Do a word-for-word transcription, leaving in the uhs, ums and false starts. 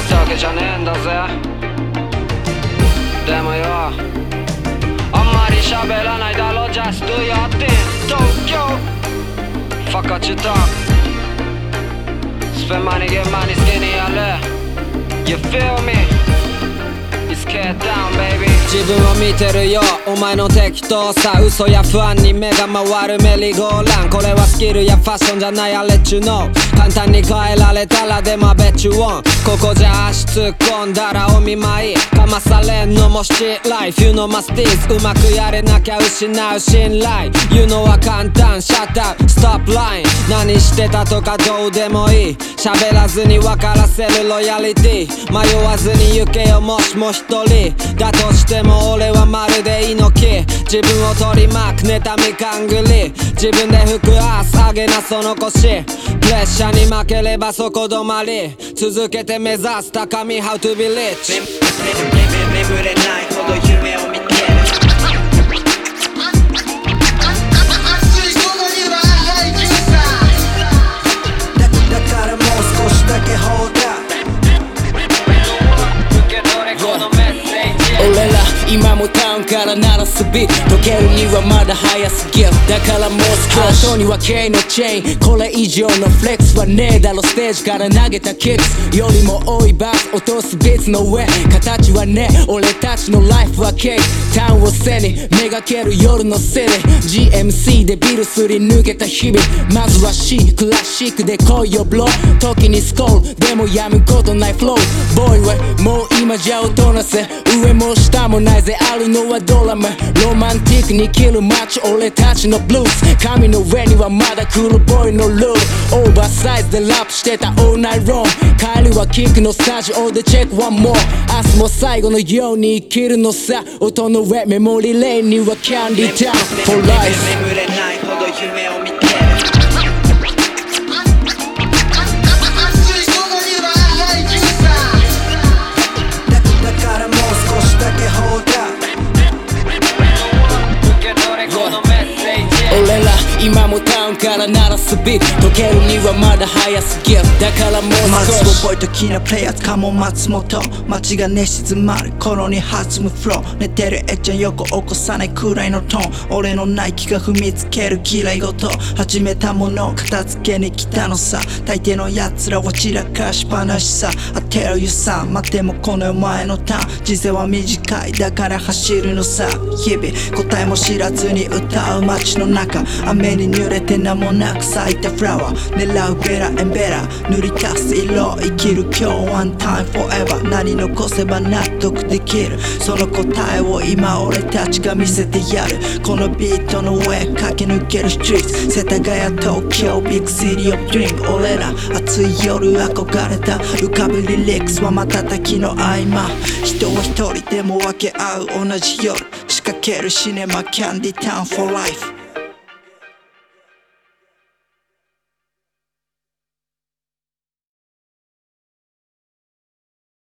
ってわけじゃねえんだぜ。でもよ、あんまり喋らないだろ Just do your thing 東京 Fuck what you talk Spend money get money 好きにやれ You feel me It's get down baby 自分を見てるよお前の適当さ嘘や不安に目が回るメリーゴーランこれはスキルやファッションじゃない I'll let you know 簡単に変えられたらでも I bet you won't ここじゃ足突っ込んだらお見舞いかまされんのもシティライフ You know my steez うまくやれなきゃ失う信頼 You know は簡単 Shut up Stop lying 何してたとかどうでもいい喋らずに分からせるロヤリティ迷わずに行けよもしも一人だとしても俺はまるで猪木自分を取り巻く妬み勘繰り自分で吹くアース上げなその腰プレッシャーに負ければそこ止まり続けて目指す高み How to be rich 眠れないほど夢を見てるだからもう少しだけほうだ俺ら今もタウンから鳴らすビート溶けるにはまだ早すぎるだからもう少し後には K のチェーンこれ以上のフレックスはねえだろステージから投げたキックスよりも多いバス落とすビーツの上形はね俺たちのライフはケーキタウンを背にめがける夜のセレ ジーエムシー でビルすり抜けた日々まずは C クラシックで来いよブロー時にスコールでもやむことないフローボーイはもう今じゃ大人せ上も下もないぜあるのはドラマロマンティックに生きる街俺たちのブルース髪の上にはまだクールボーイのルールオーバーサイズでラップしてた all night long 帰りはキックのスタジオでチェック one more 明日も最後のように生きるのさ音の上メモリーレインにはキャンディータウン for life 眠れないほど夢を見てる俺ら今もタウンから鳴らすビート溶けるにはまだ早すぎるだからもう少しまず覚えときなプレイヤーかも松本街が寝静まる頃に弾むフロー寝てるえっちゃん横起こさないくらいのトーン俺のナイキが踏みつける嫌い事始めたものを片付けに来たのさ大抵の奴らは散らかしっぱなしさ I tell you さ待ってもこの世前のターン人生は短いだから走るのさ日々答えも知らずに歌う街の中雨に濡れて名もなく咲いたフラワー狙うベラエンベラ塗り足す色生きる今日 one time forever 何残せば納得できるその答えを今俺たちが見せてやるこのビートの上駆け抜けるストリート世田谷東京ビッグシティオブドリーム俺ら暑い夜憧れた浮かぶリリックスは瞬きの合間人は一人でも分け合う同じ夜仕掛けるシネマキャンディタウン for life